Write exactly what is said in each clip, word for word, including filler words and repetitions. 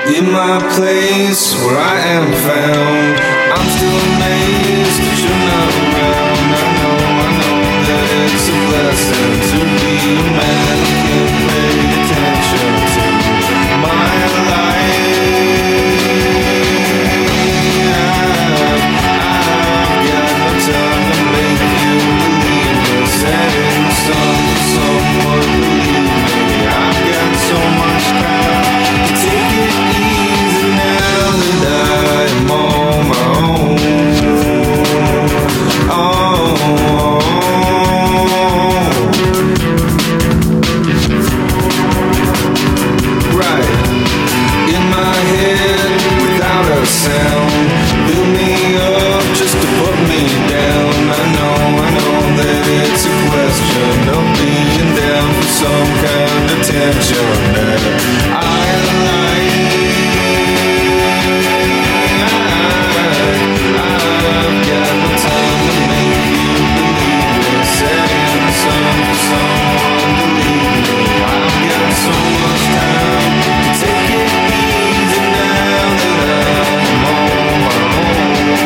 In my place where I am found, I'm still amazed that you're not around. I know, I know that it's a blessing to be a man who can pay attention to my life. I've got no time to make you believe me. Setting the sun for someone, believe me. I've got so much time to take it easy now that I'm on my own. Oh, right. In my head, without a sound, build me up just to put me down. I know, I know that it's a question of being down for some kind of tension that I like. I've got no time to make you believe me. Setting the sun for someone to leave me. I've got so much time to take it easy now that I'm on my own.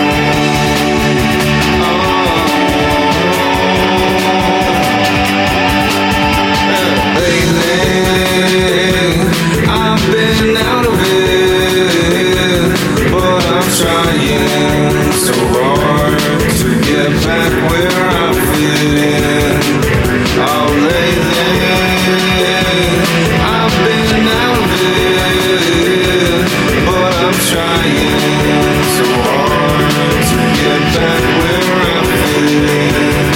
Oh, lately I've been out of it, but I'm trying so hard to get back where I fit in. Oh, lately I've been out of it, but I'm trying so hard to get back where I fit in.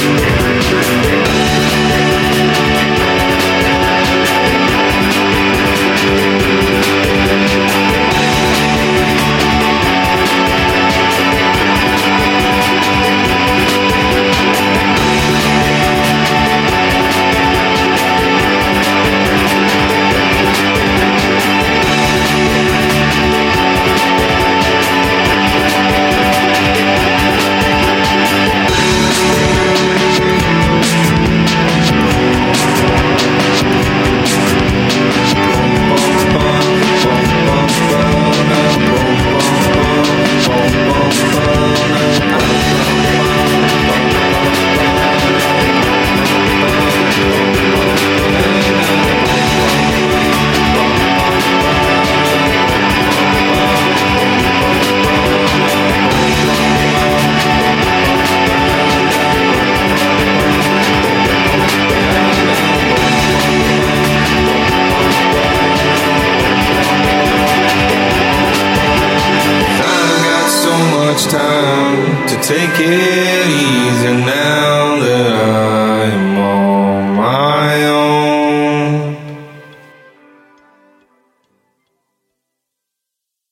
Time to take it easy now.